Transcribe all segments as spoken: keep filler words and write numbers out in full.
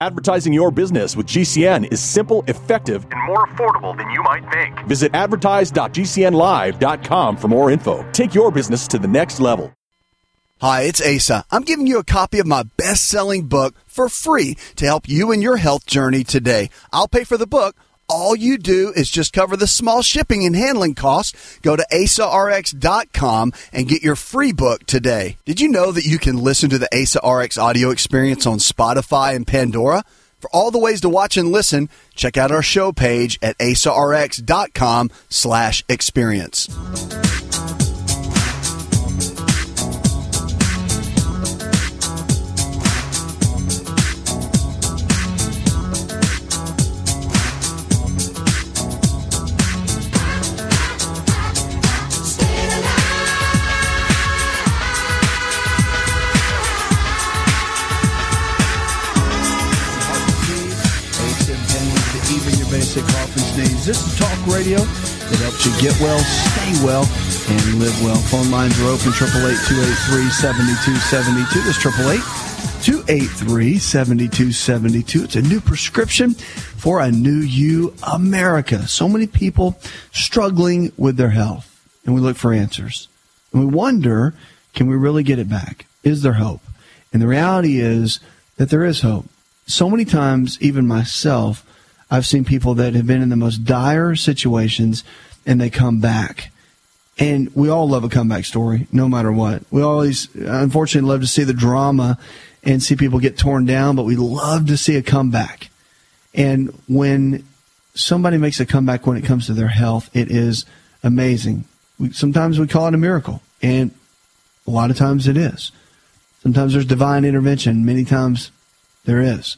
Advertising your business with G C N is simple, effective, and more affordable than you might think. Visit advertise dot g c n live dot com for more info. Take your business to the next level. Hi, it's Asa. I'm giving you a copy of my best-selling book for free to help you in your health journey today. I'll pay for the book. All you do is just cover the small shipping and handling costs. Go to asa r x dot com and get your free book today. Did you know that you can listen to the AsaRx audio experience on Spotify and Pandora? For all the ways to watch and listen, check out our show page at asa r x dot com slash experience. This is Talk Radio that helps you get well, stay well, and live well. Phone lines are open, eight eight eight, two eight three, seven two seven two. That's eight eight eight, two eight three, seven two seven two. It's a new prescription for a new you, America. So many people struggling with their health, and we look for answers. And we wonder, can we really get it back? Is there hope? And the reality is that there is hope. So many times, even myself, I've seen people that have been in the most dire situations, and they come back. And we all love a comeback story, no matter what. We always, unfortunately, love to see the drama and see people get torn down, but we love to see a comeback. And when somebody makes a comeback when it comes to their health, it is amazing. We, sometimes we call it a miracle, and a lot of times it is. Sometimes there's divine intervention. Many times there is.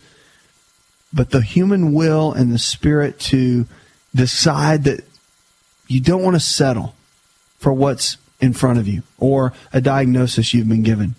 But the human will and the spirit to decide that you don't want to settle for what's in front of you or a diagnosis you've been given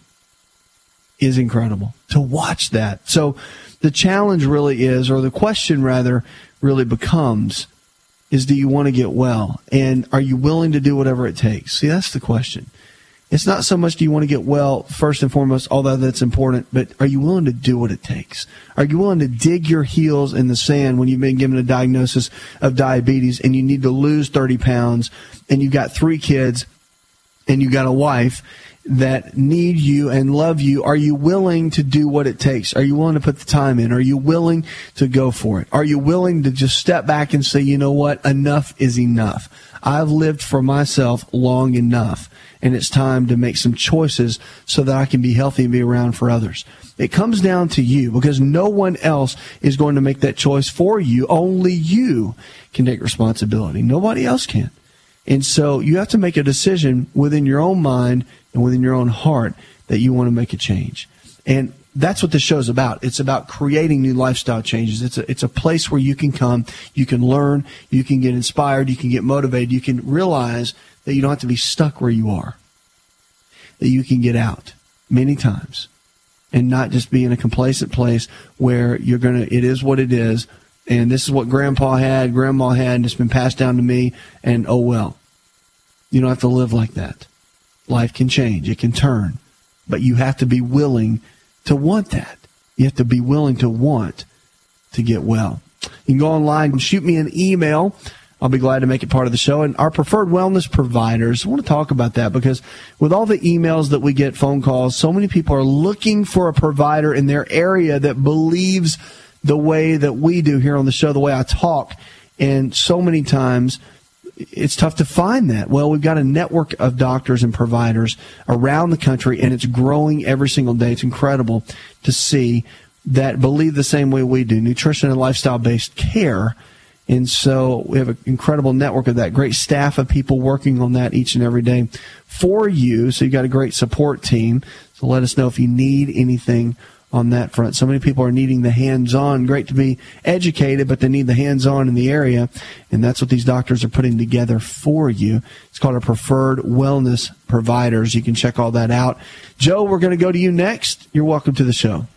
is incredible. To watch that. So the challenge really is, or the question rather, really becomes, is do you want to get well? And are you willing to do whatever it takes? See, that's the question. It's not so much do you want to get well, first and foremost, although that's important, but are you willing to do what it takes? Are you willing to dig your heels in the sand when you've been given a diagnosis of diabetes and you need to lose thirty pounds and you've got three kids and you've got a wife that need you and love you? Are you willing to do what it takes? Are you willing to put the time in? Are you willing to go for it? Are you willing to just step back and say, you know what, enough is enough? I've lived for myself long enough, and it's time to make some choices so that I can be healthy and be around for others. It comes down to you, because no one else is going to make that choice for you. Only you can take responsibility. Nobody else can. And so you have to make a decision within your own mind and within your own heart that you want to make a change. And that's what this show's about. It's about creating new lifestyle changes. It's a, it's a place where you can come, you can learn, you can get inspired, you can get motivated, you can realize that you don't have to be stuck where you are, that you can get out many times and not just be in a complacent place where you're going to, it is what it is, and this is what grandpa had, grandma had, and it's been passed down to me, and oh well. You don't have to live like that. Life can change. It can turn. But you have to be willing to want that. You have to be willing to want to get well. You can go online and shoot me an email. I'll be glad to make it part of the show. And our preferred wellness providers, I want to talk about that because with all the emails that we get, phone calls, so many people are looking for a provider in their area that believes the way that we do here on the show, the way I talk. And so many times it's tough to find that. Well, we've got a network of doctors and providers around the country, and it's growing every single day. It's incredible to see that believe the same way we do, nutrition and lifestyle-based care. And so we have an incredible network of that, great staff of people working on that each and every day for you. So you've got a great support team. So let us know if you need anything on that front. So many people are needing the hands-on. Great to be educated, but they need the hands-on in the area, and that's what these doctors are putting together for you. It's called a Preferred Wellness Providers. You can check all that out. Joe, we're going to go to you next. You're welcome to the show.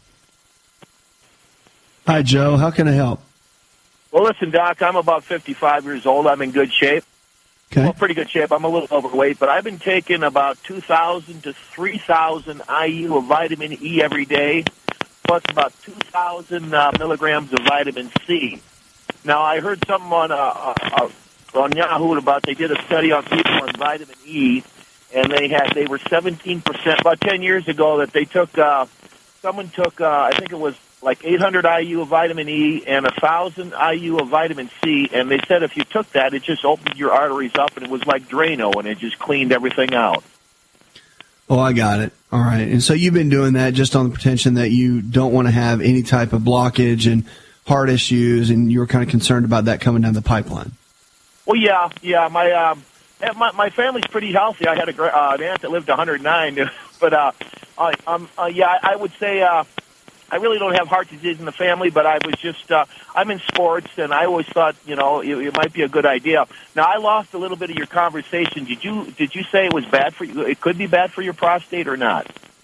Hi, Joe. How can I help? Well, listen, Doc, I'm about fifty-five years old. I'm in good shape. Okay. Well, pretty good shape. I'm a little overweight, but I've been taking about two thousand to three thousand I U of vitamin E every day. plus about two thousand uh, milligrams of vitamin C. Now, I heard something on, uh, uh, on Yahoo about they did a study on people on vitamin E, and they had they were seventeen percent, about ten years ago, that they took, uh, someone took, uh, I think it was like eight hundred I U of vitamin E and one thousand I U of vitamin C, and they said if you took that, it just opened your arteries up, and it was like Drano, and it just cleaned everything out. Oh, I got it. All right. And so you've been doing that just on the pretension that you don't want to have any type of blockage and heart issues, and you were kind of concerned about that coming down the pipeline. Well, yeah, yeah. My um, my, my family's pretty healthy. I had a, uh, an aunt that lived one hundred nine, but uh, I, um, uh, yeah, I would say uh, I really don't have heart disease in the family, but I was just, uh, I'm in sports, and I always thought, you know, it, it might be a good idea. Now, I lost a little bit of your conversation. Did you did you say it was bad for you? It could be bad for your prostate or not?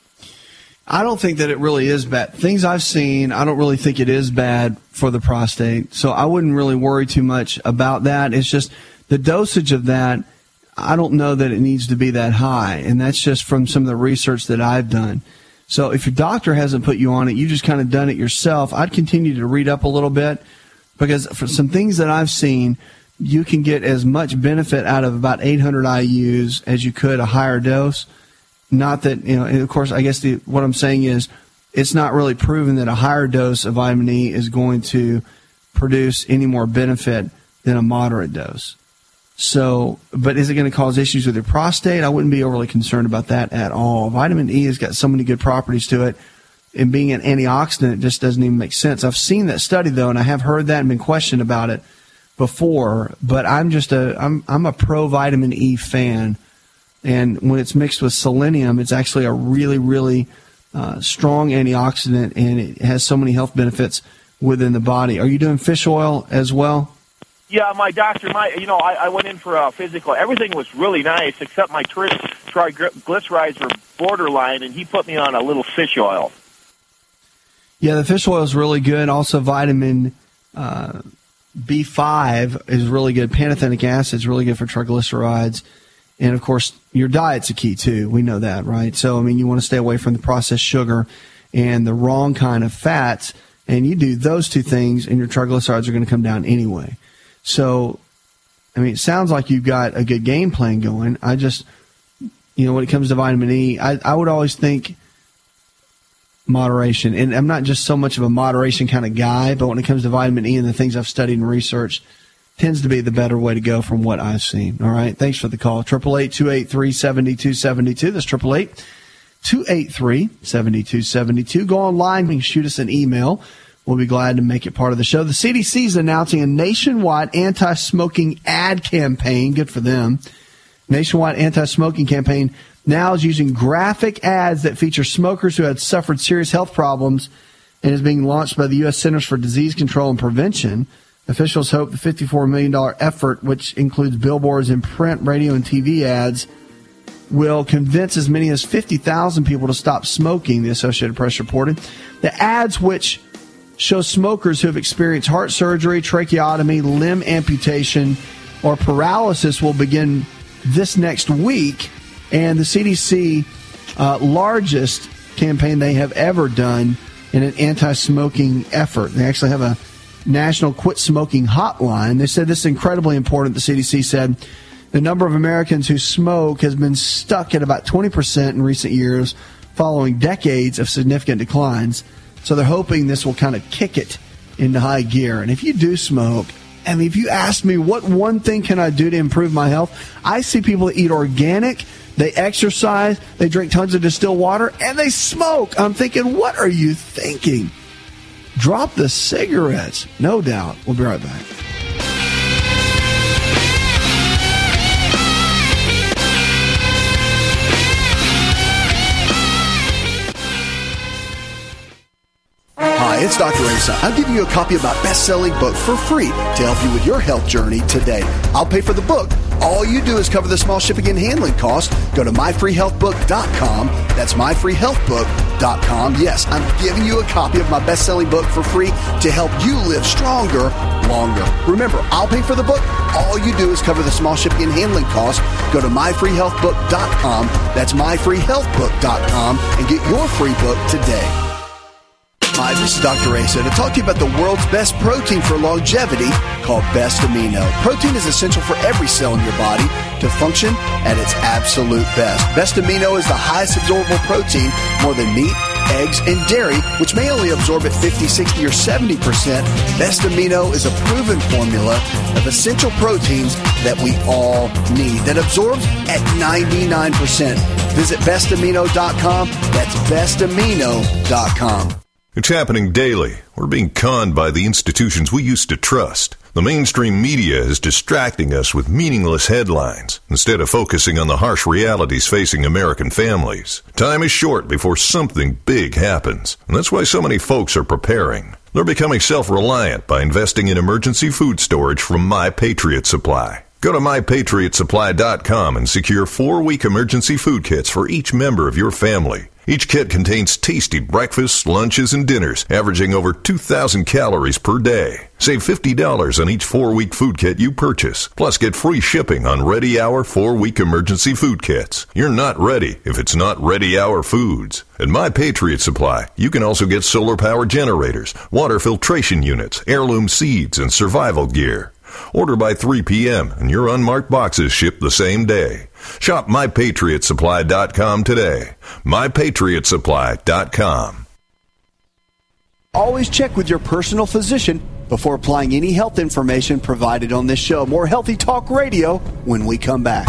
I don't think that it really is bad. Things I've seen, I don't really think it is bad for the prostate. So I wouldn't really worry too much about that. It's just the dosage of that, I don't know that it needs to be that high. And that's just from some of the research that I've done. So if your doctor hasn't put you on it, you just kind of done it yourself, I'd continue to read up a little bit, because for some things that I've seen, you can get as much benefit out of about eight hundred I U's as you could a higher dose. Not that, you know, and of course, I guess the, what I'm saying is it's not really proven that a higher dose of vitamin E is going to produce any more benefit than a moderate dose. So, but is it going to cause issues with your prostate? I wouldn't be overly concerned about that at all. Vitamin E has got so many good properties to it, and being an antioxidant, it just doesn't even make sense. I've seen that study, though, and I have heard that and been questioned about it before, but I'm just a, I'm, I'm a pro vitamin E fan. And when it's mixed with selenium, it's actually a really, really uh, strong antioxidant, and it has so many health benefits within the body. Are you doing fish oil as well? Yeah, my doctor, my you know, I, I went in for a physical. Everything was really nice, except my tri- triglycerides were borderline, and he put me on a little fish oil. Yeah, the fish oil is really good. Also, vitamin uh, B five is really good. Pantothenic acid is really good for triglycerides. And, of course, your diet's a key, too. We know that, right? So, I mean, you want to stay away from the processed sugar and the wrong kind of fats. And you do those two things, and your triglycerides are going to come down anyway. So, I mean, it sounds like you've got a good game plan going. I just, you know, when it comes to vitamin E, I, I would always think moderation. And I'm not just so much of a moderation kind of guy, but when it comes to vitamin E and the things I've studied and researched, tends to be the better way to go from what I've seen. All right. Thanks for the call. eight eight eight, two eight three, seven two seven two. That's eight eight eight, two eight three, seven two seven two. Go online and shoot us an email. We'll be glad to make it part of the show. The C D C is announcing a nationwide anti-smoking ad campaign. Good for them. Nationwide anti-smoking campaign now is using graphic ads that feature smokers who had suffered serious health problems, and is being launched by the U S Centers for Disease Control and Prevention. Officials hope the fifty-four million dollars effort, which includes billboards and print, radio, and T V ads, will convince as many as fifty thousand people to stop smoking, the Associated Press reported. The ads, which show smokers who have experienced heart surgery, tracheotomy, limb amputation, or paralysis, will begin this next week. And the C D C, uh, largest campaign they have ever done in an anti-smoking effort. They actually have a National Quit Smoking Hotline. They said this is incredibly important. The C D C said the number of Americans who smoke has been stuck at about twenty percent in recent years, following decades of significant declines. So they're hoping this will kind of kick it into high gear. And if you do smoke, I mean, if you ask me what one thing can I do to improve my health, I see people that eat organic, they exercise, they drink tons of distilled water, and they smoke. I'm thinking, what are you thinking? Drop the cigarettes. No doubt. We'll be right back. Hi, it's Doctor Asa. I'm giving you a copy of my best-selling book for free to help you with your health journey today. I'll pay for the book. All you do is cover the small shipping and handling cost. Go to my free health book dot com. That's my free health book dot com. Yes, I'm giving you a copy of my best-selling book for free to help you live stronger, longer. Remember, I'll pay for the book. All you do is cover the small shipping and handling cost. Go to my free health book dot com. That's my free health book dot com and get your free book today. Hi, this is Doctor Asa to talk to you about the world's best protein for longevity called Best Amino. Protein is essential for every cell in your body to function at its absolute best. Best Amino is the highest absorbable protein, more than meat, eggs, and dairy, which may only absorb at fifty, sixty, or seventy percent. Best Amino is a proven formula of essential proteins that we all need that absorbs at ninety-nine percent. Visit best amino dot com. That's best amino dot com. It's happening daily. We're being conned by the institutions we used to trust. The mainstream media is distracting us with meaningless headlines instead of focusing on the harsh realities facing American families. Time is short before something big happens, and that's why so many folks are preparing. They're becoming self-reliant by investing in emergency food storage from My Patriot Supply. Go to my patriot supply dot com and secure four-week emergency food kits for each member of your family. Each kit contains tasty breakfasts, lunches, and dinners, averaging over two thousand calories per day. Save fifty dollars on each four-week food kit you purchase. Plus, get free shipping on Ready Hour four-week emergency food kits. You're not ready if it's not Ready Hour Foods. At My Patriot Supply, you can also get solar power generators, water filtration units, heirloom seeds, and survival gear. Order by three p.m. and your unmarked boxes ship the same day. Shop my patriot supply dot com today. my patriot supply dot com. Always check with your personal physician before applying any health information provided on this show. More Healthy Talk Radio when we come back.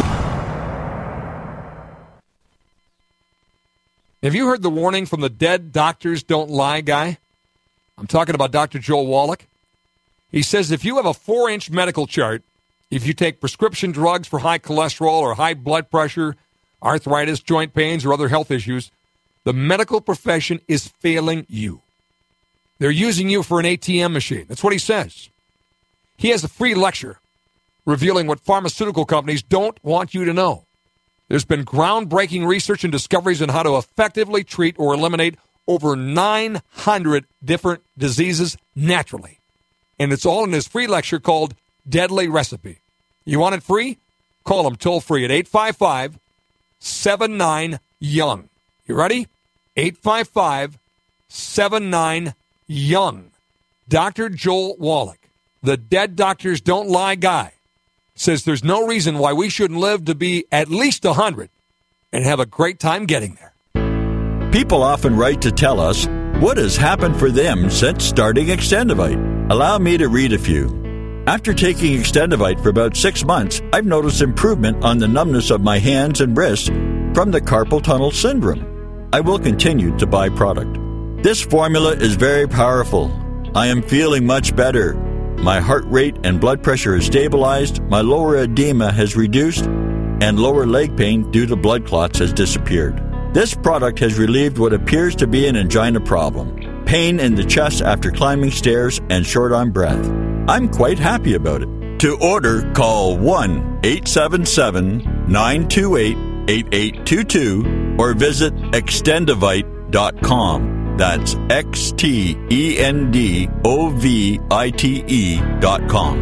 Have you heard the warning from the Dead Doctors Don't Lie guy? I'm talking about Doctor Joel Wallach. He says if you have a four-inch medical chart, if you take prescription drugs for high cholesterol or high blood pressure, arthritis, joint pains, or other health issues, the medical profession is failing you. They're using you for an A T M machine. That's what he says. He has a free lecture revealing what pharmaceutical companies don't want you to know. There's been groundbreaking research and discoveries on how to effectively treat or eliminate over nine hundred different diseases naturally. And it's all in his free lecture called Deadly Recipe. You want it free? Call him toll free at eight five five, seven nine, young. You ready? eight five five, seven nine, young. Doctor Joel Wallach, the Dead Doctors Don't Lie guy, says there's no reason why we shouldn't live to be at least one hundred and have a great time getting there. People often write to tell us what has happened for them since starting Extendivite. Allow me to read a few. After taking Extendivite for about six months, I've noticed improvement on the numbness of my hands and wrists from the carpal tunnel syndrome. I will continue to buy product. This formula is very powerful. I am feeling much better. My heart rate and blood pressure is stabilized, my lower edema has reduced, and lower leg pain due to blood clots has disappeared. This product has relieved what appears to be an angina problem, pain in the chest after climbing stairs, and short on breath. I'm quite happy about it. To order, call one eight seven seven, nine two eight, eight eight two two or visit extendivite dot com. That's X T E N D O V I T E dot com.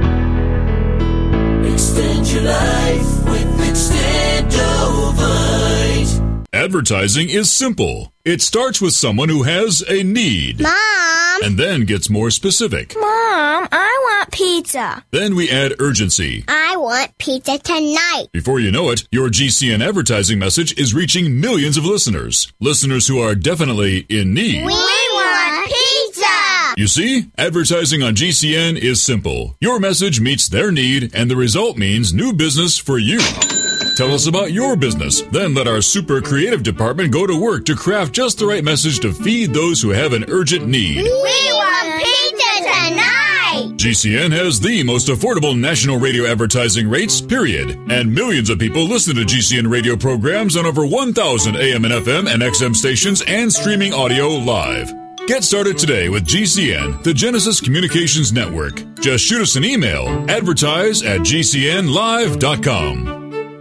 Extend your life with Extendovite. Advertising is simple. It starts with someone who has a need. Mom! And then gets more specific. Mom, I want pizza. Then we add urgency. I want pizza tonight. Before you know it, your G C N advertising message is reaching millions of listeners. Listeners who are definitely in need. We want pizza! You see, advertising on G C N is simple. Your message meets their need, and the result means new business for you. Tell us about your business. Then let our super creative department go to work to craft just the right message to feed those who have an urgent need. We want pizza tonight! G C N has the most affordable national radio advertising rates, period. And millions of people listen to G C N radio programs on over one thousand A M and F M and X M stations and streaming audio live. Get started today with G C N, the Genesis Communications Network. Just shoot us an email, advertise at G C N live dot com.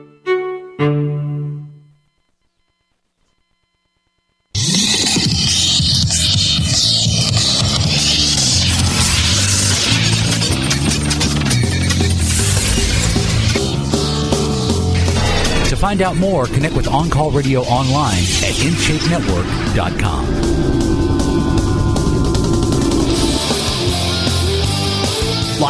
To find out more, connect with On Call Radio online at in shape network dot com.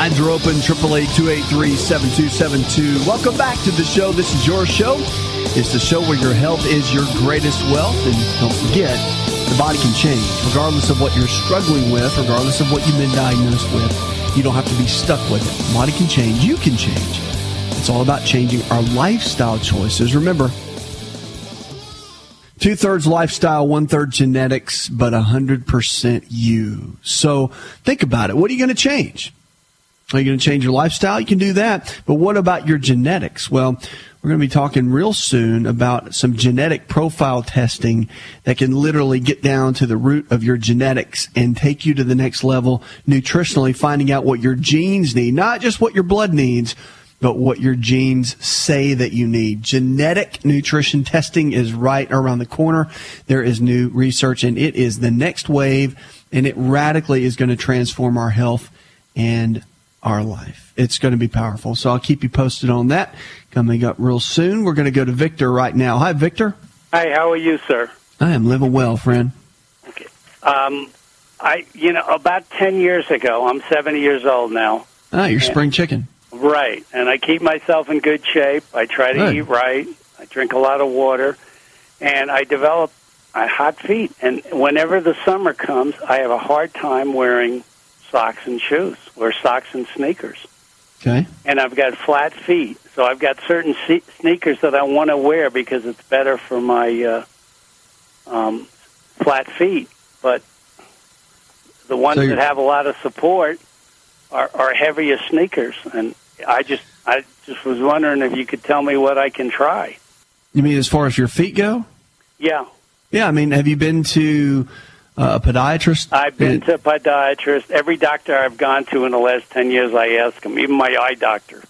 Lines are open, eight eight eight, two eight three, seven two seven two. Welcome back to the show. This is your show. It's the show where your health is your greatest wealth. And don't forget, the body can change. Regardless of what you're struggling with, regardless of what you've been diagnosed with, you don't have to be stuck with it. The body can change. You can change. It's all about changing our lifestyle choices. Remember, two-thirds lifestyle, one-third genetics, but one hundred percent you. So think about it. What are you going to change? Are you going to change your lifestyle? You can do that. But what about your genetics? Well, we're going to be talking real soon about some genetic profile testing that can literally get down to the root of your genetics and take you to the next level nutritionally, finding out what your genes need, not just what your blood needs, but what your genes say that you need. Genetic nutrition testing is right around the corner. There is new research, and it is the next wave, and it radically is going to transform our health and our life. It's going to be powerful. So I'll keep you posted on that. Coming up real soon, we're going to go to Victor right now. Hi, Victor. Hi, how are you, sir? I am living well, friend. Okay. Um, I, you know, about ten years ago, I'm seventy years old now. Ah, you're spring chicken. Right, and I keep myself in good shape. I try to Good. eat right. I drink a lot of water, and I develop uh, hot feet. And whenever the summer comes, I have a hard time wearing socks and shoes, or socks and sneakers. Okay. And I've got flat feet, so I've got certain se- sneakers that I want to wear because it's better for my uh, um, flat feet. But the ones So that you're- have a lot of support are, are heavier sneakers, and I just I just was wondering if you could tell me what I can try. You mean as far as your feet go? Yeah, Yeah, I mean, have you been to uh, a podiatrist? I've been And- to a podiatrist. Every doctor I've gone to in the last ten years, I ask them, even my eye doctor.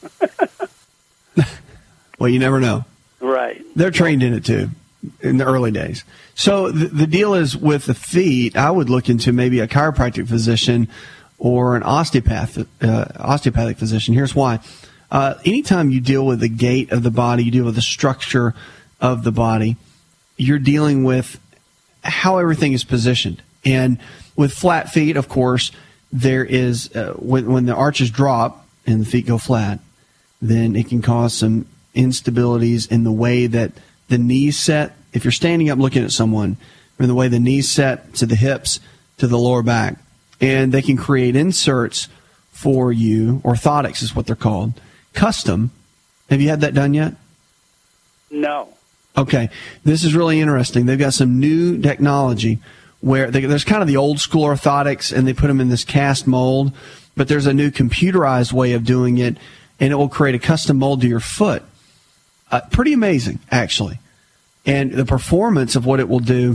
Well, you never know. Right. They're trained in it, too, in the early days. So the, the deal is with the feet, I would look into maybe a chiropractic physician or an osteopath, uh, osteopathic physician. Here's why. Uh, anytime you deal with the gait of the body, you deal with the structure of the body, you're dealing with how everything is positioned. And with flat feet, of course, there is, uh, when, when the arches drop and the feet go flat, then it can cause some instabilities in the way that the knees set. If you're standing up looking at someone, or the way the knees set to the hips, to the lower back, and they can create inserts for you. Orthotics is what they're called. Custom. Have you had that done yet? No. Okay. This is really interesting. They've got some new technology where they, there's kind of the old school orthotics, and they put them in this cast mold, but there's a new computerized way of doing it, and it will create a custom mold to your foot. Uh, pretty amazing, actually. And the performance of what it will do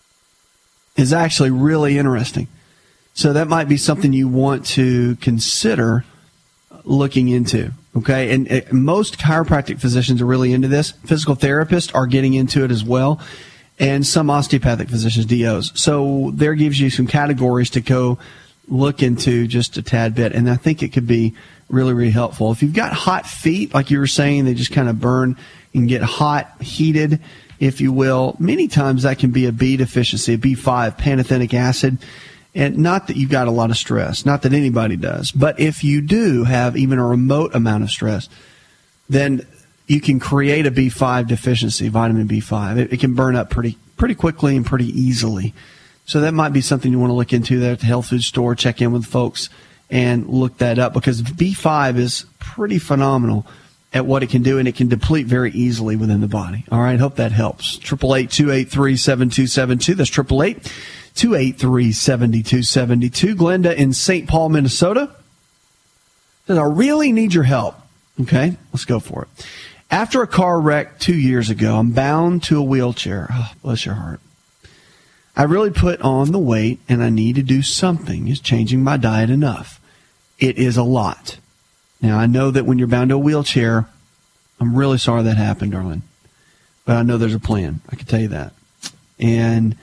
is actually really interesting. So that might be something you want to consider looking into, okay? And uh, most chiropractic physicians are really into this. Physical therapists are getting into it as well, and some osteopathic physicians, D Os. So there gives you some categories to go look into just a tad bit, and I think it could be really, really helpful. If you've got hot feet, like you were saying, they just kind of burn and get hot, heated, if you will. Many times that can be a B deficiency, a B five, pantothenic acid. And not that you've got a lot of stress, not that anybody does, but if you do have even a remote amount of stress, then you can create a B five deficiency, vitamin B five. It, it can burn up pretty pretty quickly and pretty easily. So that might be something you want to look into there at the health food store, check in with folks and look that up, because B five is pretty phenomenal at what it can do, and it can deplete very easily within the body. All right, hope that helps. eight eight eight, two eight three, seven two seven two. That's eight eight eight, two eight three, seven two seven two. Glenda in Saint Paul, Minnesota says, I really need your help. Okay, let's go for it. After a car wreck two years ago, I'm bound to a wheelchair. Oh, bless your heart. I really put on the weight, and I need to do something. Is changing my diet enough? It is a lot. Now, I know that when you're bound to a wheelchair, I'm really sorry that happened, darling. But I know there's a plan. I can tell you that. And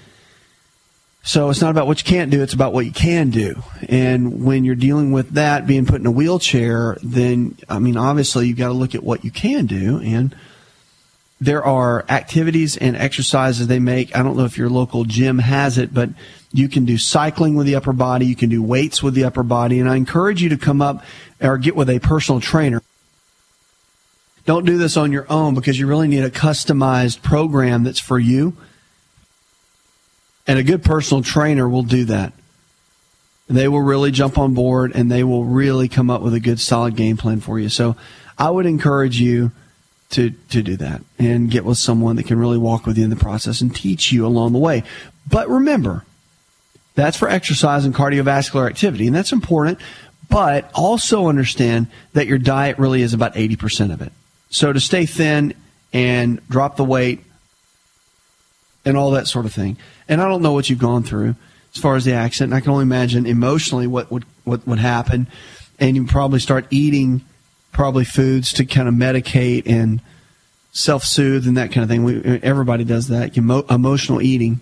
so it's not about what you can't do. It's about what you can do. And when you're dealing with that, being put in a wheelchair, then, I mean, obviously you've got to look at what you can do. And there are activities and exercises they make. I don't know if your local gym has it, but you can do cycling with the upper body. You can do weights with the upper body. And I encourage you to come up or get with a personal trainer. Don't do this on your own because you really need a customized program that's for you. And a good personal trainer will do that. They will really jump on board and they will really come up with a good, solid game plan for you. So I would encourage you to to do that and get with someone that can really walk with you in the process and teach you along the way. But remember, that's for exercise and cardiovascular activity, and that's important. But also understand that your diet really is about eighty percent of it. So to stay thin and drop the weight and all that sort of thing. And I don't know what you've gone through as far as the accident. I can only imagine emotionally what would what would happen. And you probably start eating probably foods to kind of medicate and self-soothe and that kind of thing. We, everybody does that, emo- emotional eating.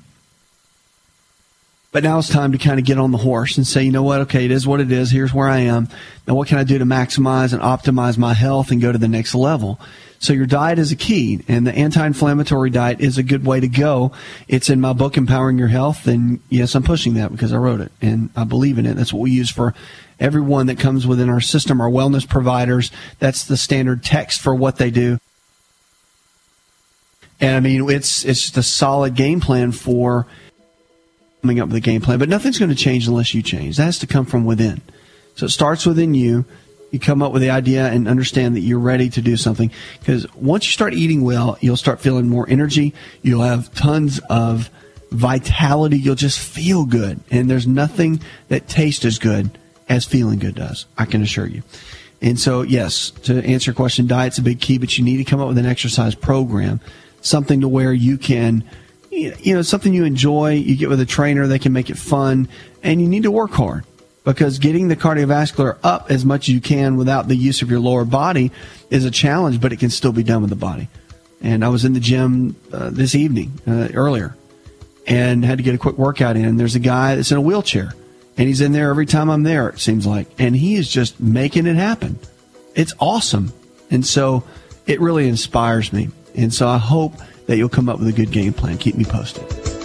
But now it's time to kind of get on the horse and say, you know what, okay, it is what it is. Here's where I am. Now what can I do to maximize and optimize my health and go to the next level? So your diet is a key, and the anti-inflammatory diet is a good way to go. It's in my book, Empowering Your Health, and yes, I'm pushing that because I wrote it, and I believe in it. That's what we use for everyone that comes within our system, our wellness providers. That's the standard text for what they do. And, I mean, it's it's just a solid game plan for coming up with a game plan. But nothing's going to change unless you change. That has to come from within. So it starts within you. You come up with the idea and understand that you're ready to do something. Because once you start eating well, you'll start feeling more energy. You'll have tons of vitality. You'll just feel good. And there's nothing that tastes as good as feeling good does, I can assure you. And so, yes, to answer your question, diet's a big key, but you need to come up with an exercise program, something to where you can, you know, something you enjoy. You get with a trainer, they can make it fun, and you need to work hard. Because getting the cardiovascular up as much as you can without the use of your lower body is a challenge, but it can still be done with the body. And I was in the gym uh, this evening, uh, earlier, and had to get a quick workout in. There's a guy that's in a wheelchair, and he's in there every time I'm there, it seems like. And he is just making it happen. It's awesome. And so it really inspires me. And so I hope that you'll come up with a good game plan. Keep me posted.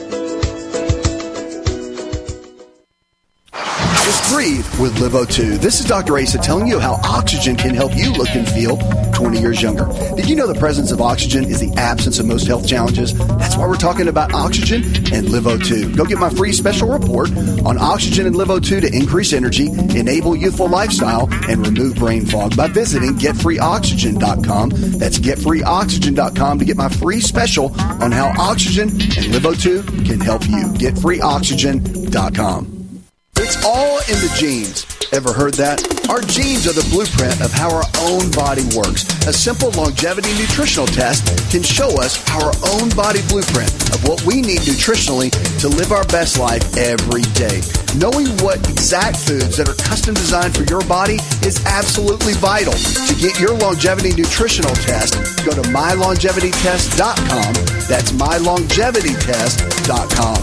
Just breathe with Live O two. This is Doctor Asa telling you how oxygen can help you look and feel twenty years younger. Did you know the presence of oxygen is the absence of most health challenges? That's why we're talking about oxygen and Live O two. Go get my free special report on oxygen and Live O two to increase energy, enable youthful lifestyle, and remove brain fog by visiting get free oxygen dot com. That's get free oxygen dot com to get my free special on how oxygen and Live O two can help you. get free oxygen dot com. It's all in the genes. Ever heard that? Our genes are the blueprint of how our own body works. A simple longevity nutritional test can show us our own body blueprint of what we need nutritionally to live our best life every day. Knowing what exact foods that are custom designed for your body is absolutely vital. To get your longevity nutritional test, go to my longevity test dot com. That's my longevity test dot com.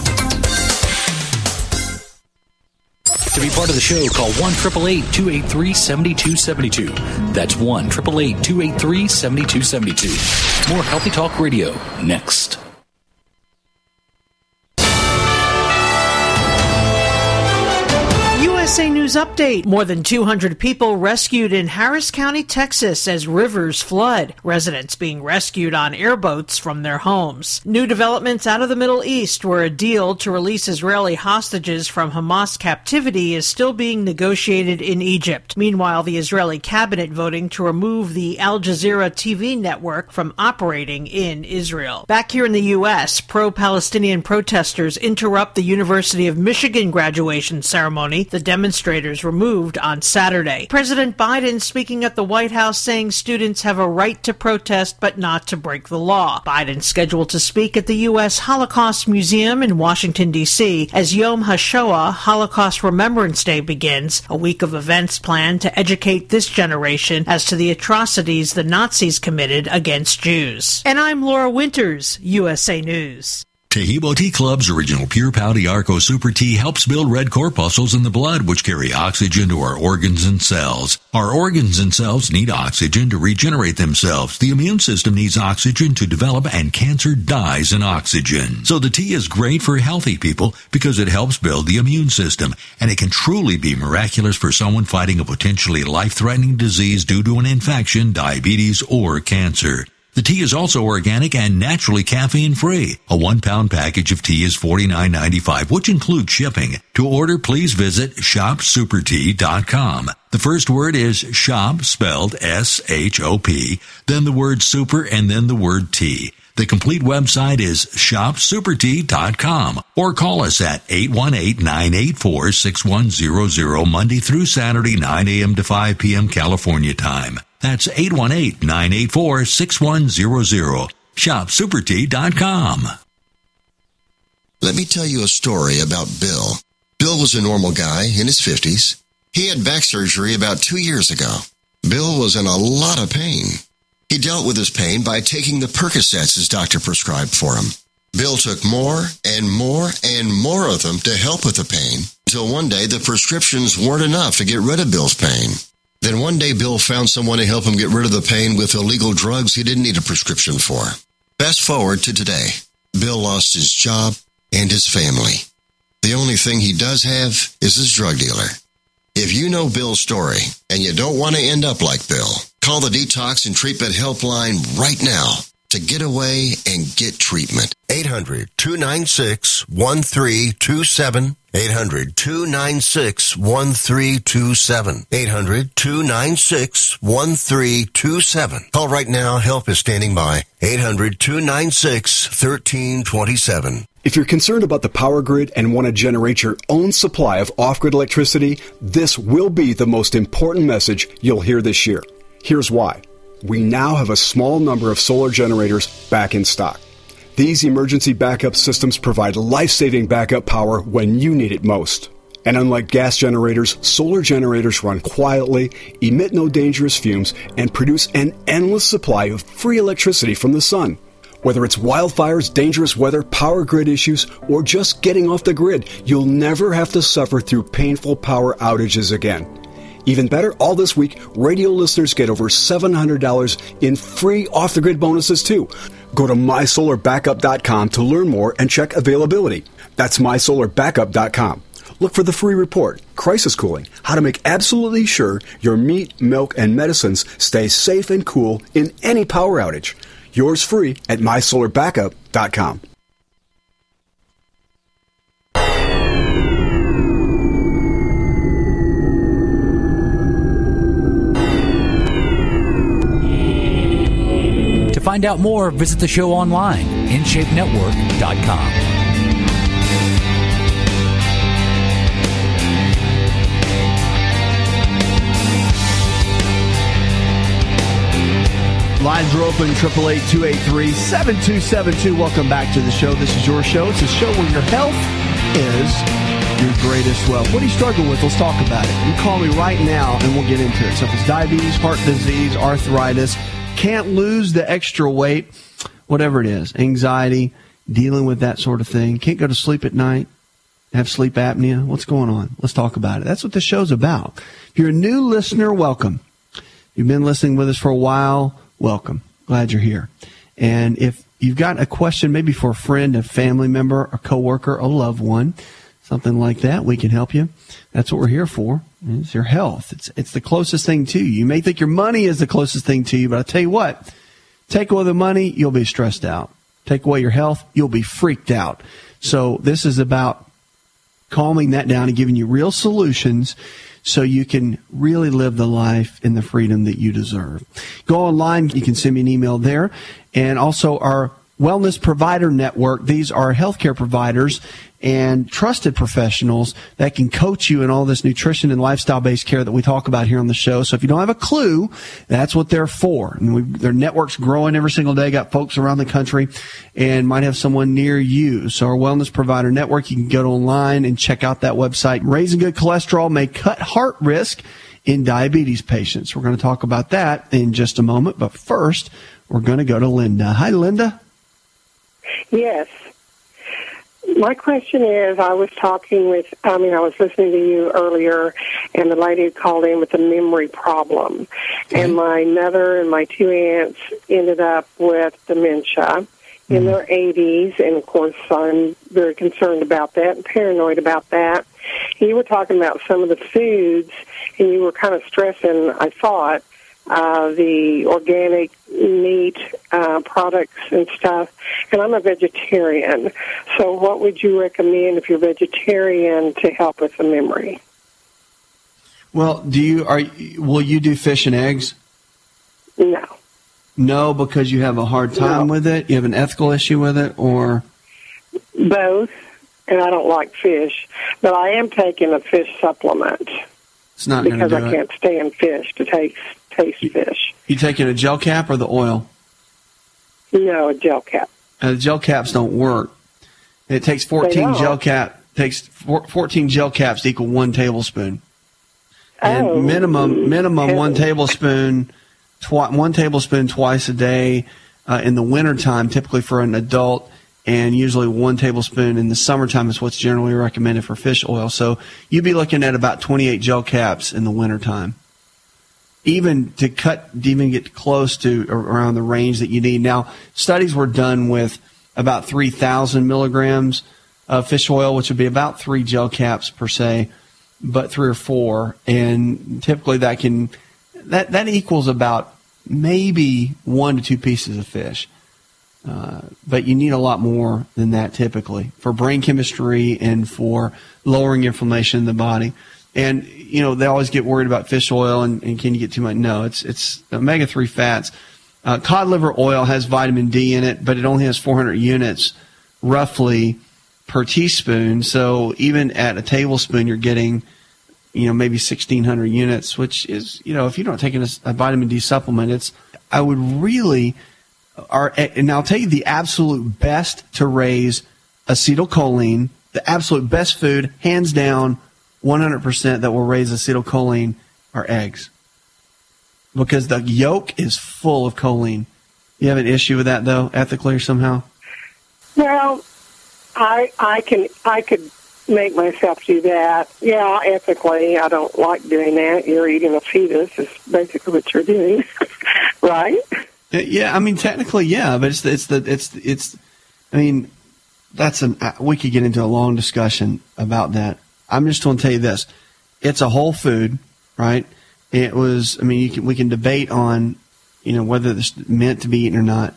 To be part of the show, call one eight eight eight, two eight three, seven two seven two. That's one eight eight eight, two eight three, seven two seven two. More Healthy Talk Radio next. U S A News Update. More than two hundred people rescued in Harris County, Texas as rivers flood. Residents being rescued on airboats from their homes. New developments out of the Middle East, where a deal to release Israeli hostages from Hamas captivity is still being negotiated in Egypt. Meanwhile, the Israeli cabinet voting to remove the Al Jazeera T V network from operating in Israel. Back here in the U S, pro-Palestinian protesters interrupt the University of Michigan graduation ceremony. The demonstrators removed on Saturday. President Biden speaking at the White House saying students have a right to protest but not to break the law. Biden scheduled to speak at the U S Holocaust Museum in Washington, D C as Yom HaShoah, Holocaust Remembrance Day, begins, a week of events planned to educate this generation as to the atrocities the Nazis committed against Jews. And I'm Laura Winters, U S A News. Tehibo Tea Club's original Pure Pouty Arco Super Tea helps build red corpuscles in the blood, which carry oxygen to our organs and cells. Our organs and cells need oxygen to regenerate themselves. The immune system needs oxygen to develop, and cancer dies in oxygen. So the tea is great for healthy people because it helps build the immune system, and it can truly be miraculous for someone fighting a potentially life-threatening disease due to an infection, diabetes, or cancer. The tea is also organic and naturally caffeine-free. A one-pound package of tea is forty-nine ninety-five, which includes shipping. To order, please visit shop super tea dot com. The first word is shop, spelled S H O P, then the word super, and then the word tea. The complete website is shop super tea dot com, or call us at eight one eight, nine eight four, six one zero zero Monday through Saturday, nine a.m. to five p.m. California time. That's eight one eight, nine eight four, six one zero zero. shop super tea dot com. Let me tell you a story about Bill. Bill was a normal guy in his fifties. He had back surgery about two years ago. Bill was in a lot of pain. He dealt with his pain by taking the Percocets his doctor prescribed for him. Bill took more and more and more of them to help with the pain, until one day the prescriptions weren't enough to get rid of Bill's pain. Then one day Bill found someone to help him get rid of the pain with illegal drugs he didn't need a prescription for. Fast forward to today. Bill lost his job and his family. The only thing he does have is his drug dealer. If you know Bill's story and you don't want to end up like Bill, call the Detox and Treatment Helpline right now to get away and get treatment. eight hundred, two nine six, one three two seven. eight hundred, two nine six, one three two seven. eight hundred, two nine six, one three two seven. Call right now. Help is standing by. eight hundred, two nine six, one three two seven. If you're concerned about the power grid and want to generate your own supply of off-grid electricity, this will be the most important message you'll hear this year. Here's why. We now have a small number of solar generators back in stock. These emergency backup systems provide life-saving backup power when you need it most. And unlike gas generators, solar generators run quietly, emit no dangerous fumes, and produce an endless supply of free electricity from the sun. Whether it's wildfires, dangerous weather, power grid issues, or just getting off the grid, you'll never have to suffer through painful power outages again. Even better, all this week, radio listeners get over seven hundred dollars in free off-the-grid bonuses, too. Go to my solar backup dot com to learn more and check availability. That's my solar backup dot com. Look for the free report, Crisis Cooling, how to make absolutely sure your meat, milk, and medicines stay safe and cool in any power outage. Yours free at my solar backup dot com. To find out more, visit the show online, in shape network dot com. Lines are open, eight eight eight, two eight three, seven two seven two. Welcome back to the show. This is your show. It's a show where your health is your greatest wealth. What do you struggle with? Let's talk about it. You call me right now and we'll get into it. So if it's diabetes, heart disease, arthritis, can't lose the extra weight, whatever it is, anxiety, dealing with that sort of thing, can't go to sleep at night, have sleep apnea, what's going on? Let's talk about it. That's what the show's about. If you're a new listener, welcome. You've been listening with us for a while, welcome. Glad you're here. And if you've got a question maybe for a friend, a family member, a coworker, a loved one, something like that, we can help you. That's what we're here for. It's your health. It's it's the closest thing to you. You may think your money is the closest thing to you, but I'll tell you what, take away the money, you'll be stressed out. Take away your health, you'll be freaked out. So this is about calming that down and giving you real solutions so you can really live the life and the freedom that you deserve. Go online. You can send me an email there. And also our Wellness Provider Network. These are healthcare providers and trusted professionals that can coach you in all this nutrition and lifestyle-based care that we talk about here on the show. So if you don't have a clue, that's what they're for. And we, their network's growing every single day. Got folks around the country and might have someone near you. So our Wellness Provider Network, you can go online and check out that website. Raising good cholesterol may cut heart risk in diabetes patients. We're going to talk about that in just a moment. But first, we're going to go to Linda. Hi, Linda. Yes. my question is, I was talking with, I mean, I was listening to you earlier, and the lady who called in with a memory problem. Okay. And my mother and my two aunts ended up with dementia in mm. their eighties, and, of course, I'm very concerned about that and paranoid about that. You were talking about some of the foods, and you were kind of stressing, I thought, uh, the organic meat uh, products and stuff. And I'm a vegetarian. So what would you recommend if you're vegetarian to help with the memory? Well, do you are will you do fish and eggs? No. No, because you have a hard time no. with it? You have an ethical issue with it, or? Both, and I don't like fish. But I am taking a fish supplement. It's not going to do Because I it. can't stand fish to taste, taste fish. You taking a gel cap or the oil? No, a gel cap. Uh, the gel caps don't work. It takes fourteen gel cap takes fourteen gel caps to equal one tablespoon. And oh, minimum minimum heavens. one tablespoon twi- one tablespoon twice a day uh, in the wintertime, typically for an adult, and usually one tablespoon in the summertime is what's generally recommended for fish oil. So you'd be looking at about twenty-eight gel caps in the wintertime. Even to cut, to even get close to around the range that you need. Now, studies were done with about three thousand milligrams of fish oil, which would be about three gel caps per se, but three or four. And typically that can, that, that equals about maybe one to two pieces of fish. Uh, but you need a lot more than that typically for brain chemistry and for lowering inflammation in the body. And, you know, they always get worried about fish oil and, and can you get too much? No, it's it's omega three fats. Uh, cod liver oil has vitamin D in it, but it only has four hundred units roughly per teaspoon. So even at a tablespoon, you're getting, you know, maybe sixteen hundred units, which is, you know, if you don't take a, a vitamin D supplement, it's, I would really, are, and I'll tell you the absolute best to raise acetylcholine, the absolute best food, hands down, one hundred percent that will raise acetylcholine are eggs. Because the yolk is full of choline. You have an issue with that, though, ethically or somehow? Well, I I can I could make myself do that. Yeah, ethically, I don't like doing that. You're eating a fetus is basically what you're doing, right? Yeah, I mean technically, yeah, but it's the, it's the it's it's. I mean, that's an we could get into a long discussion about that. I'm just going to tell you this: it's a whole food, right? It was. I mean, you can, we can debate on, you know, whether it's meant to be eaten or not.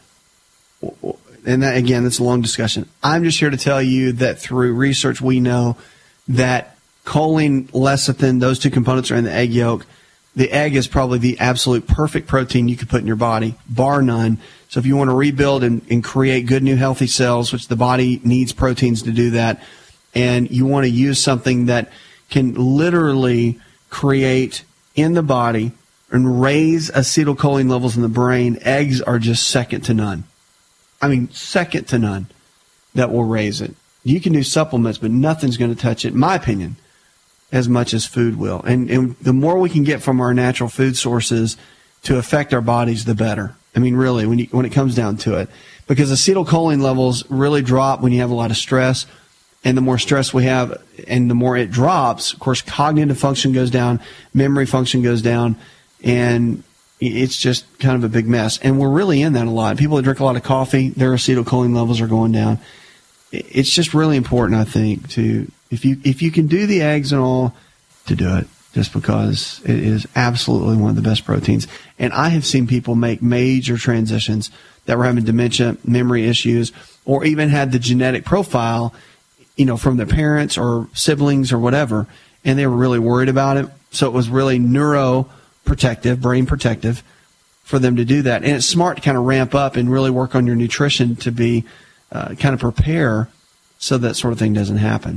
And that, again, that's a long discussion. I'm just here to tell you that through research, we know that choline, lecithin, those two components are in the egg yolk. The egg is probably the absolute perfect protein you could put in your body, bar none. So if you want to rebuild and, and create good, new, healthy cells, which the body needs proteins to do that, and you want to use something that can literally create in the body and raise acetylcholine levels in the brain, eggs are just second to none. I mean, second to none that will raise it. You can do supplements, but nothing's going to touch it, in my opinion, as much as food will. And, and the more we can get from our natural food sources to affect our bodies, the better. I mean, really, when you, when it comes down to it. Because acetylcholine levels really drop when you have a lot of stress. And the more stress we have and the more it drops, of course, cognitive function goes down, memory function goes down, and it's just kind of a big mess. And we're really in that a lot. People that drink a lot of coffee, their acetylcholine levels are going down. It's just really important, I think, to if you if you can do the eggs and all, to do it, just because it is absolutely one of the best proteins. And I have seen people make major transitions that were having dementia, memory issues, or even had the genetic profile, you know, from their parents or siblings or whatever, and they were really worried about it. So it was really neuroprotective, brain protective for them to do that. And it's smart to kind of ramp up and really work on your nutrition to be uh, kind of prepare so that sort of thing doesn't happen.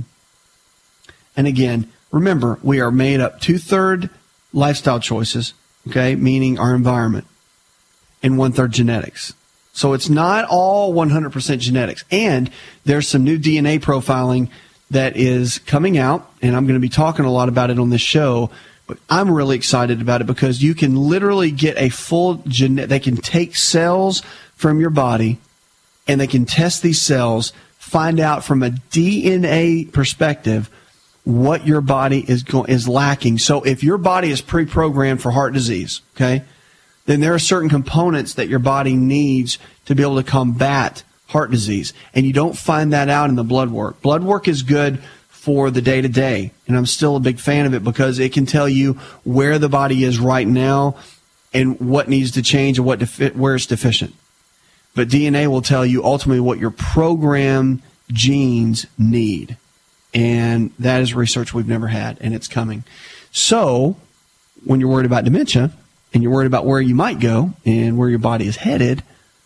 And again, remember, we are made up two-third lifestyle choices, okay, meaning our environment, and one-third genetics. So it's not all one hundred percent genetics. And there's some new D N A profiling that is coming out, and I'm going to be talking a lot about it on this show, but I'm really excited about it because you can literally get a full genetic, they can take cells from your body, and they can test these cells, find out from a D N A perspective what your body is go- is lacking. So if your body is pre-programmed for heart disease, okay, then there are certain components that your body needs to be able to combat heart disease. And you don't find that out in the blood work. Blood work is good for the day-to-day, and I'm still a big fan of it because it can tell you where the body is right now and what needs to change and what defi- where it's deficient. But D N A will tell you ultimately what your programmed genes need. And that is research we've never had, and it's coming. So when you're worried about dementia and you're worried about where you might go and where your body is headed,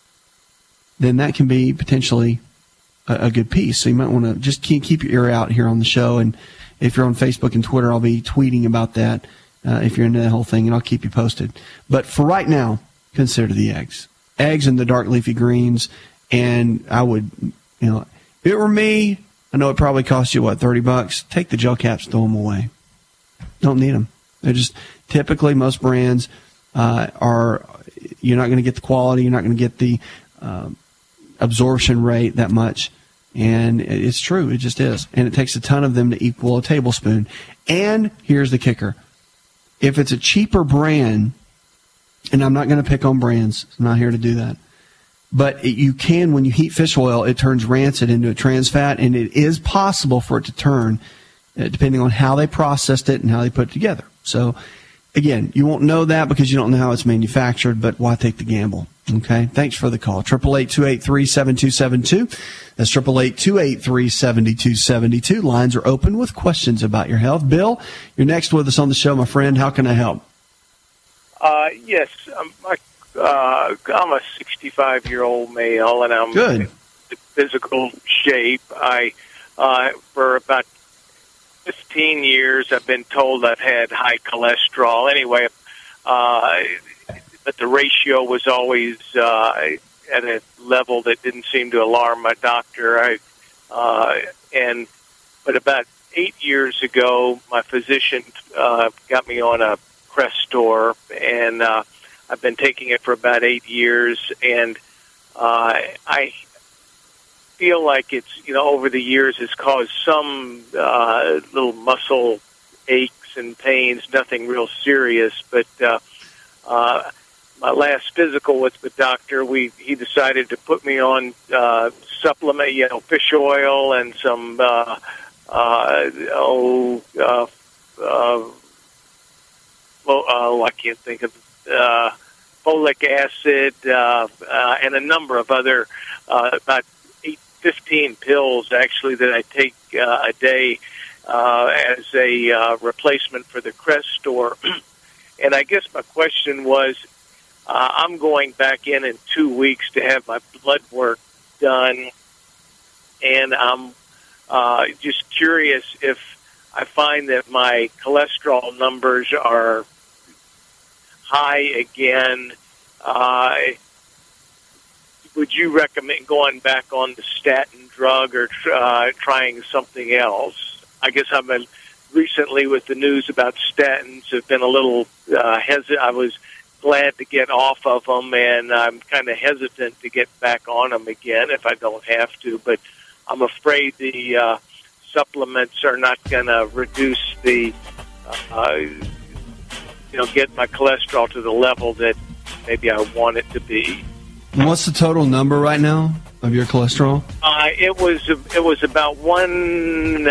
then that can be potentially a, a good piece. So you might want to just keep, keep your ear out here on the show. And if you're on Facebook and Twitter, I'll be tweeting about that uh, if you're into the whole thing, and I'll keep you posted. But for right now, consider the eggs. Eggs and the dark leafy greens. And I would, you know, if it were me, I know it probably cost you, what, thirty bucks? Take the gel caps, throw them away. Don't need them. They're just typically most brands uh, are, you're not going to get the quality, you're not going to get the um, absorption rate that much. And it's true, it just is. And it takes a ton of them to equal a tablespoon. And here's the kicker. If it's a cheaper brand, and I'm not going to pick on brands, I'm not here to do that, but it, you can, when you heat fish oil, it turns rancid into a trans fat, and it is possible for it to turn, uh, depending on how they processed it and how they put it together. So, again, you won't know that because you don't know how it's manufactured, but why take the gamble? Okay? Thanks for the call. eight eight eight, two eight three, seven two seven two. That's eight eight eight, two eight three, seven two seven two. Lines are open with questions about your health. Bill, you're next with us on the show, my friend. How can I help? Uh, yes, um, I, uh, I'm a sixty-five-year-old male, and I'm Good. in physical shape. I, uh, for about fifteen years, I've been told I've had high cholesterol. Anyway, uh, but the ratio was always uh, at a level that didn't seem to alarm my doctor. I, uh, and but about eight years ago, my physician uh, got me on a Crestor, and uh, I've been taking it for about eight years, and uh, I feel like it's, you know, over the years has caused some uh, little muscle aches and pains, nothing real serious, but uh, uh, my last physical with the doctor, we he decided to put me on uh, supplement, you know, fish oil and some, uh, uh, oh, uh, uh, Well, oh, I can't think of uh, folic acid uh, uh, and a number of other, uh, about eight, fifteen pills actually that I take uh, a day uh, as a uh, replacement for the Crestor. And I guess my question was, uh, I'm going back in in two weeks to have my blood work done, and I'm uh, just curious if I find that my cholesterol numbers are high again. Uh, would you recommend going back on the statin drug or uh, trying something else? I guess I've been recently with the news about statins have been a little uh, hesitant. I was glad to get off of them, and I'm kind of hesitant to get back on them again if I don't have to. But I'm afraid the uh, supplements are not going to reduce the, uh, you know, get my cholesterol to the level that maybe I want it to be. And what's the total number right now of your cholesterol? Uh, it was it was about one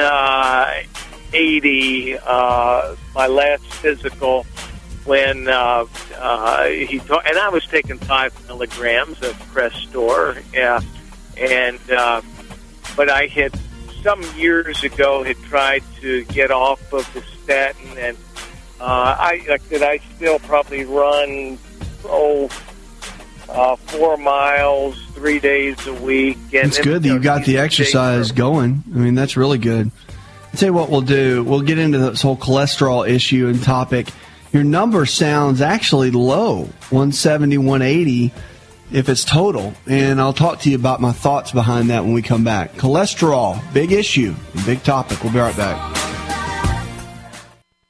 eighty. Uh, my last physical, when uh, uh, he told, and I was taking five milligrams of Crestor, uh, and uh, but I had some years ago had tried to get off of the statin, and uh, I like that I still probably run oh. Uh, four miles, three days a week. And it's good that you got the exercise going. I mean, that's really good. I'll tell you what we'll do. We'll get into this whole cholesterol issue and topic. Your number sounds actually low, one seventy, one eighty, if it's total. And I'll talk to you about my thoughts behind that when we come back. Cholesterol, big issue, big topic. We'll be right back.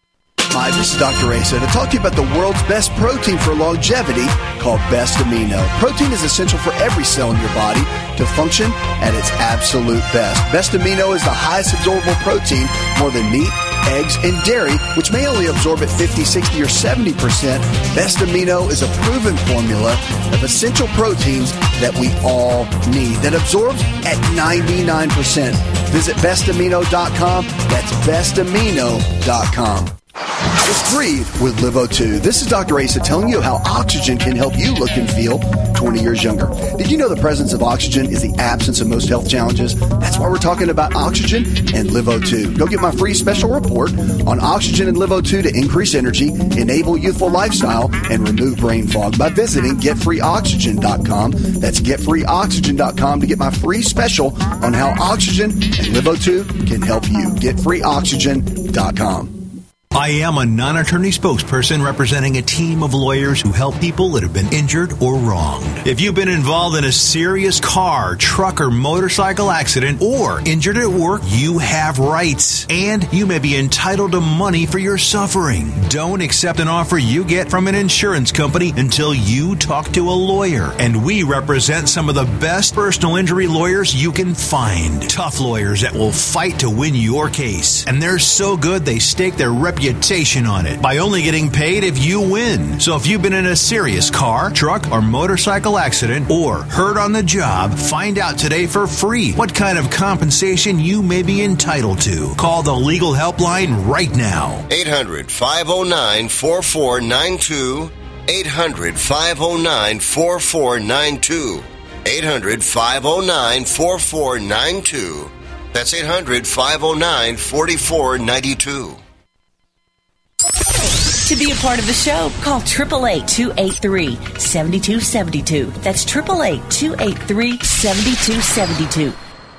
Hi, this is Doctor Asa to talk to you about the world's best protein for longevity called Best Amino. Protein is essential for every cell in your body to function at its absolute best. Best Amino is the highest absorbable protein, more than meat, eggs, and dairy, which may only absorb at fifty, sixty, or seventy percent. Best Amino is a proven formula of essential proteins that we all need that absorbs at ninety-nine percent. Visit best amino dot com. That's best amino dot com. Just breathe with Live O two. This is Doctor Asa telling you how oxygen can help you look and feel twenty years younger. Did you know the presence of oxygen is the absence of most health challenges? That's why we're talking about oxygen and Live O two. Go get my free special report on oxygen and Live O two to increase energy, enable youthful lifestyle, and remove brain fog by visiting get free oxygen dot com. That's get free oxygen dot com to get my free special on how oxygen and Live O two can help you. get free oxygen dot com. I am a non-attorney spokesperson representing a team of lawyers who help people that have been injured or wronged. If you've been involved in a serious car, truck, or motorcycle accident or injured at work, you have rights, and you may be entitled to money for your suffering. Don't accept an offer you get from an insurance company until you talk to a lawyer, and we represent some of the best personal injury lawyers you can find. Tough lawyers that will fight to win your case, and they're so good they stake their reputation reputation on it by only getting paid if you win. So if you've been in a serious car, truck, or motorcycle accident or hurt on the job, find out today for free what kind of compensation you may be entitled to. Call the legal helpline right now. eight hundred, five oh nine, four four nine two. eight hundred, five oh nine, four four nine two. eight hundred, five oh nine, four four nine two. That's eight hundred, five oh nine, four four nine two. To be a part of the show, call eight eight eight, two eight three, seven two seven two. That's eight eight eight, two eight three, seven two seven two.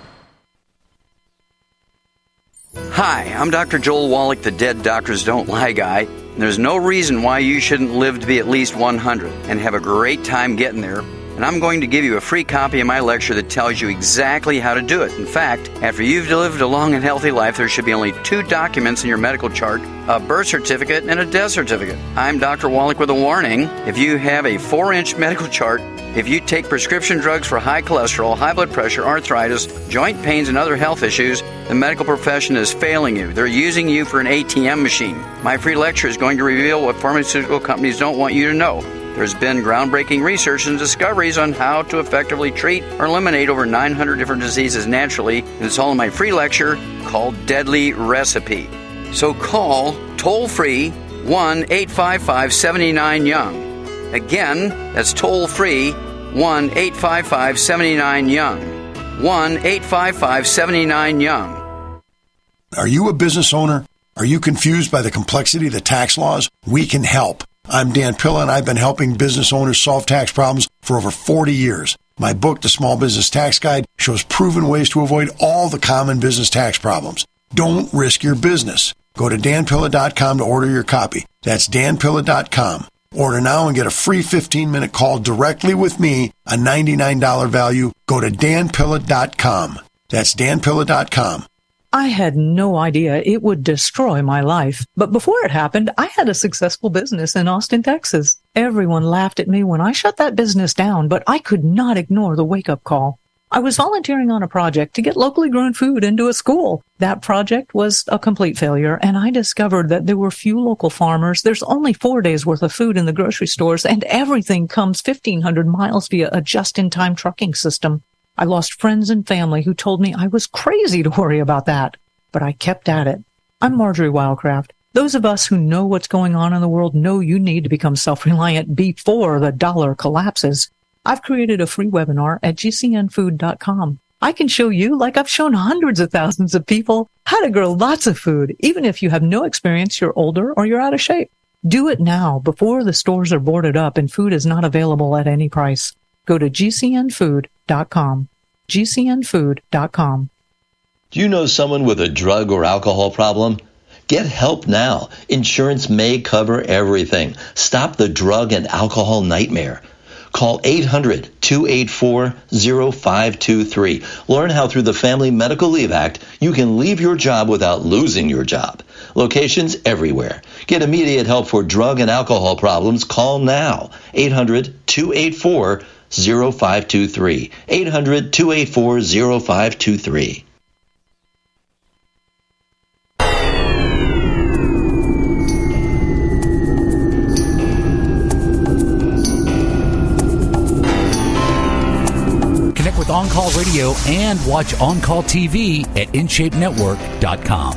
Hi, I'm Doctor Joel Wallach, the Dead Doctors Don't Lie guy. There's no reason why you shouldn't live to be at least one hundred and have a great time getting there. And I'm going to give you a free copy of my lecture that tells you exactly how to do it. In fact, after you've lived a long and healthy life, there should be only two documents in your medical chart, a birth certificate and a death certificate. I'm Doctor Wallach with a warning. If you have a four-inch medical chart, if you take prescription drugs for high cholesterol, high blood pressure, arthritis, joint pains, and other health issues, the medical profession is failing you. They're using you for an A T M machine. My free lecture is going to reveal what pharmaceutical companies don't want you to know. There's been groundbreaking research and discoveries on how to effectively treat or eliminate over nine hundred different diseases naturally, and it's all in my free lecture called Deadly Recipe. So call toll-free one eight five five, seven nine, young. Again, that's toll-free one eight five five, seven nine, young. one eight five five, seven nine, young. Are you a business owner? Are you confused by the complexity of the tax laws? We can help. I'm Dan Pilla, and I've been helping business owners solve tax problems for over forty years. My book, The Small Business Tax Guide, shows proven ways to avoid all the common business tax problems. Don't risk your business. Go to dan pilla dot com to order your copy. That's dan pilla dot com. Order now and get a free fifteen-minute call directly with me, a ninety-nine dollars value. Go to dan pilla dot com. That's dan pilla dot com. I had no idea it would destroy my life. But before it happened, I had a successful business in Austin, Texas. Everyone laughed at me when I shut that business down, but I could not ignore the wake-up call. I was volunteering on a project to get locally grown food into a school. That project was a complete failure, and I discovered that there were few local farmers. There's only four days worth of food in the grocery stores, and everything comes fifteen hundred miles via a just-in-time trucking system. I lost friends and family who told me I was crazy to worry about that, but I kept at it. I'm Marjorie Wildcraft. Those of us who know what's going on in the world know you need to become self-reliant before the dollar collapses. I've created a free webinar at g c n food dot com. I can show you, like I've shown hundreds of thousands of people, how to grow lots of food, even if you have no experience, you're older, or you're out of shape. Do it now before the stores are boarded up and food is not available at any price. Go to g c n food dot com. g c n food dot com. Do you know someone with a drug or alcohol problem? Get help now. Insurance may cover everything. Stop the drug and alcohol nightmare. Call eight hundred, two eight four, zero five two three. Learn how through the Family Medical Leave Act, you can leave your job without losing your job. Locations everywhere. Get immediate help for drug and alcohol problems. Call now. eight hundred, two eight four, zero five two three. eight hundred, two eight four, zero five two three. Connect with On Call Radio and watch On Call T V at in shape network dot com.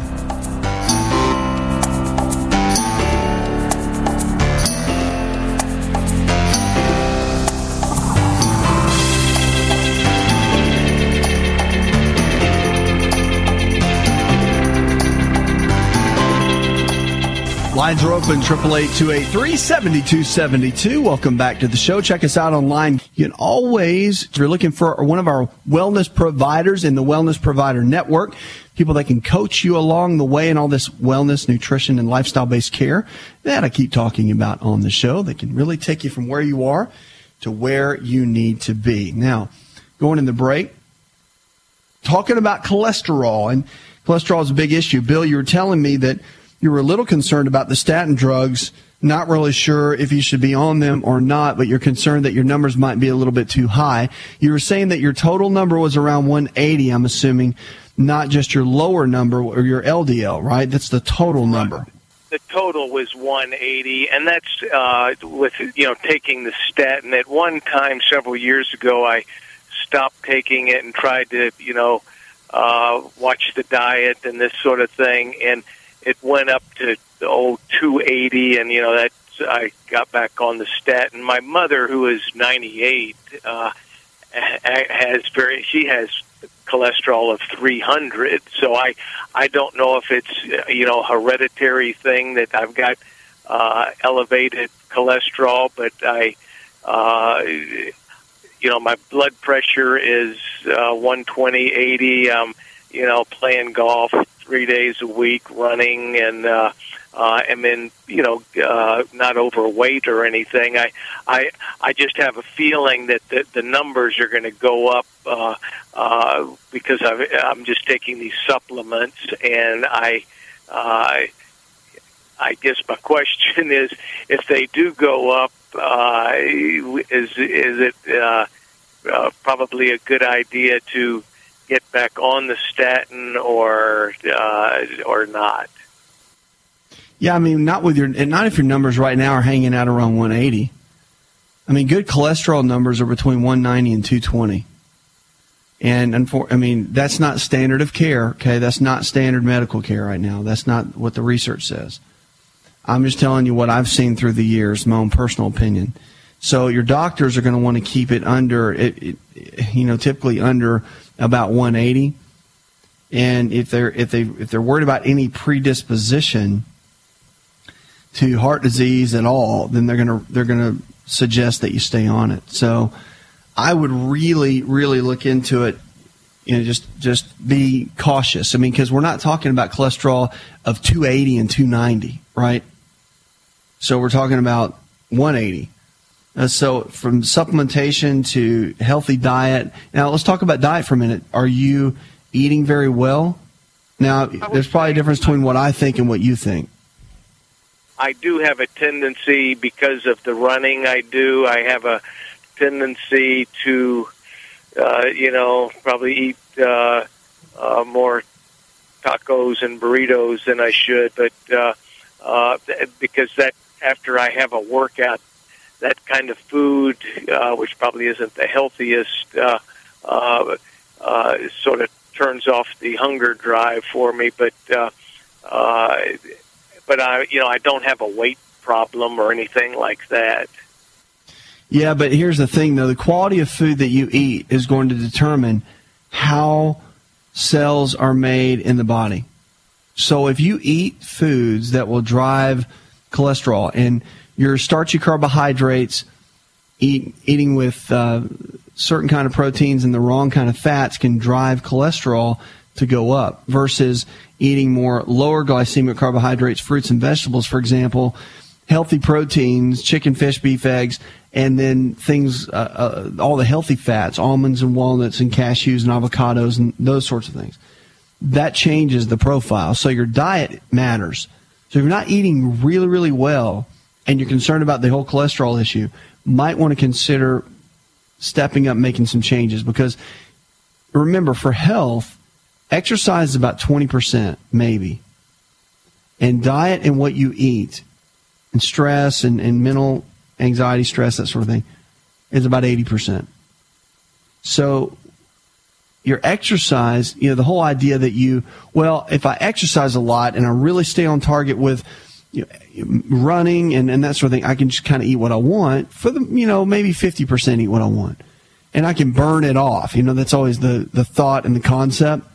Lines are open, eight eight eight, two eight three, seven two seven two. Welcome back to the show. Check us out online. You can always, if you're looking for one of our wellness providers in the Wellness Provider Network, people that can coach you along the way in all this wellness, nutrition, and lifestyle-based care that I keep talking about on the show, that can really take you from where you are to where you need to be. Now, going in the break, talking about cholesterol, and cholesterol is a big issue. Bill, you were telling me that you were a little concerned about the statin drugs, not really sure if you should be on them or not, but you're concerned that your numbers might be a little bit too high. You were saying that your total number was around one eighty, I'm assuming, not just your lower number or your L D L, right? That's the total number. The total was one eighty, and that's uh, with, you know, taking the statin. At one time, several years ago, I stopped taking it and tried to, you know, uh, watch the diet and this sort of thing, and it went up to the old two eighty, and, you know, that I got back on the statin. My mother, who is ninety-eight, uh, has very, she has cholesterol of three hundred. So I, I don't know if it's, you know, a hereditary thing that I've got uh, elevated cholesterol, but I, uh, you know, my blood pressure is uh, one twenty, eighty. Um, you know, playing golf three days a week, running, and uh, uh, am in, you know, uh, not overweight or anything. I, I, I just have a feeling that the, the numbers are going to go up uh, uh, because I've, I'm just taking these supplements, and I, uh, I guess my question is, if they do go up, uh, is is it uh, uh, probably a good idea to get back on the statin or uh, or not? Yeah, I mean, not with your, not if your numbers right now are hanging out around one eighty. I mean, good cholesterol numbers are between one ninety and two twenty. And, I mean, that's not standard of care, okay? That's not standard medical care right now. That's not what the research says. I'm just telling you what I've seen through the years, my own personal opinion. So your doctors are going to want to keep it under, it, it, you know, typically under about one eighty. And if they're if they if they're worried about any predisposition to heart disease at all, then they're gonna they're gonna suggest that you stay on it. So I would really really look into it. You know, just just be cautious. I mean, because we're not talking about cholesterol of two eighty and two ninety, right? So we're talking about one eighty. Uh, so from supplementation to healthy diet. Now, let's talk about diet for a minute. Are you eating very well? Now, there's probably a difference between what I think and what you think. I do have a tendency, because of the running I do, I have a tendency to, uh, you know, probably eat uh, uh, more tacos and burritos than I should. But uh, uh, because that after I have a workout, that kind of food, uh, which probably isn't the healthiest, uh, uh, uh, sort of turns off the hunger drive for me. But, uh, uh, but I, you know, I don't have a weight problem or anything like that. Yeah, but here's the thing, though. The quality of food that you eat is going to determine how cells are made in the body. So if you eat foods that will drive cholesterol, and your starchy carbohydrates, eat, eating with uh, certain kind of proteins and the wrong kind of fats can drive cholesterol to go up, versus eating more lower glycemic carbohydrates, fruits and vegetables, for example, healthy proteins, chicken, fish, beef, eggs, and then things, uh, uh, all the healthy fats, almonds and walnuts and cashews and avocados and those sorts of things. That changes the profile. So your diet matters. So if you're not eating really, really well and you're concerned about the whole cholesterol issue, might want to consider stepping up, making some changes. Because remember, for health, exercise is about twenty percent, maybe. And diet and what you eat and stress and, and mental anxiety, stress, that sort of thing, is about eighty percent. So your exercise, you know, the whole idea that you, well, if I exercise a lot and I really stay on target with you know, running and, and that sort of thing, I can just kind of eat what I want for the, you know, maybe fifty percent eat what I want. And I can burn it off. You know, that's always the, the thought and the concept.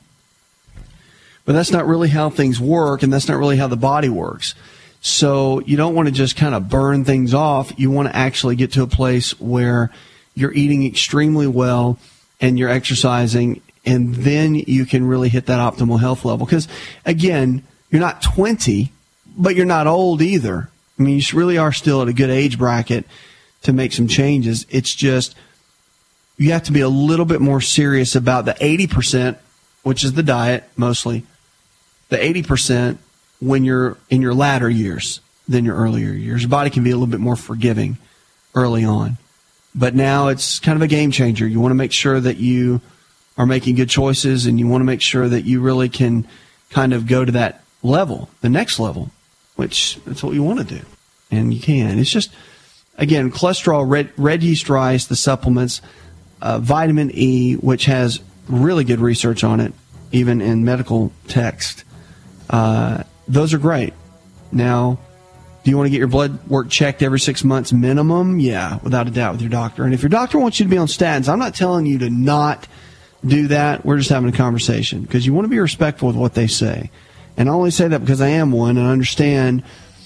But that's not really how things work, and that's not really how the body works. So you don't want to just kind of burn things off. You want to actually get to a place where you're eating extremely well and you're exercising, and then you can really hit that optimal health level. Because, again, you're not twenty, but you're not old either. I mean, you really are still at a good age bracket to make some changes. It's just you have to be a little bit more serious about the eighty percent, which is the diet mostly, the eighty percent when you're in your latter years than your earlier years. Your body can be a little bit more forgiving early on. But now it's kind of a game changer. You want to make sure that you are making good choices, and you want to make sure that you really can kind of go to that level, the next level, which that's what you want to do. And you can. It's just, again, cholesterol, red, red yeast rice, the supplements, uh, vitamin E, which has really good research on it, even in medical text. Uh, those are great. Now, do you want to get your blood work checked every six months minimum? Yeah, without a doubt, with your doctor. And if your doctor wants you to be on statins, I'm not telling you to not do that. We're just having a conversation because you want to be respectful with what they say. And I only say that because I am one and I understand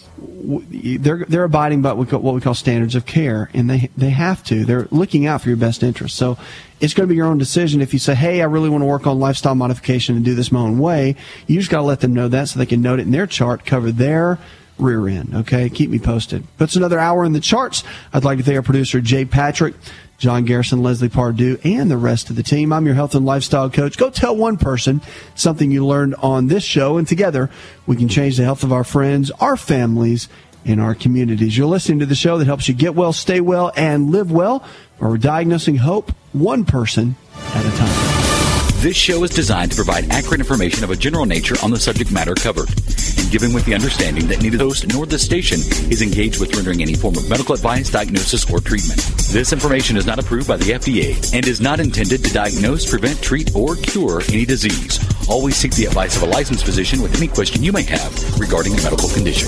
they're they're abiding by what we call standards of care, and they they have to. They're looking out for your best interest. So it's going to be your own decision. If you say, hey, I really want to work on lifestyle modification and do this my own way, you just got to let them know that so they can note it in their chart, cover their rear end. Okay, keep me posted. That's another hour in the charts. I'd like to thank our producer, Jay Patrick, John Garrison, Leslie Pardue, and the rest of the team. I'm your health and lifestyle coach. Go tell one person something you learned on this show, and together we can change the health of our friends, our families, and our communities. You're listening to the show that helps you get well, stay well, and live well, where we're diagnosing hope one person at a time. This show is designed to provide accurate information of a general nature on the subject matter covered, and given with the understanding that neither the host nor the station is engaged with rendering any form of medical advice, diagnosis, or treatment. This information is not approved by the F D A and is not intended to diagnose, prevent, treat, or cure any disease. Always seek the advice of a licensed physician with any question you may have regarding a medical condition.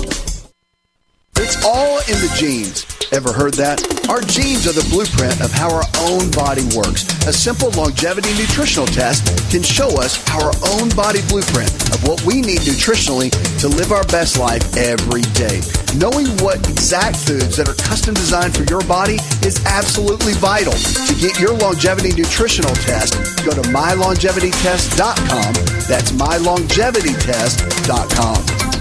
It's all in the genes. Ever heard that? Our genes are the blueprint of how our own body works. A simple longevity nutritional test can show us our own body blueprint of what we need nutritionally to live our best life every day. Knowing what exact foods that are custom designed for your body is absolutely vital. To get your longevity nutritional test, go to my longevity test dot com. That's my longevity test dot com.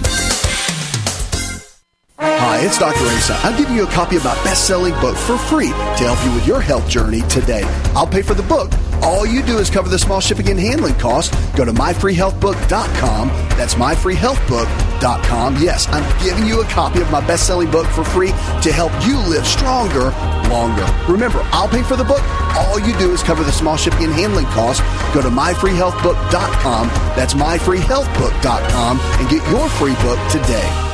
Hi, it's Doctor Asa. I'm giving you a copy of my best-selling book for free to help you with your health journey today. I'll pay for the book. All you do is cover the small shipping and handling costs. Go to my free health book dot com. That's my free health book dot com. Yes, I'm giving you a copy of my best-selling book for free to help you live stronger, longer. Remember, I'll pay for the book. All you do is cover the small shipping and handling costs. Go to my free health book dot com. That's my free health book dot com and get your free book today.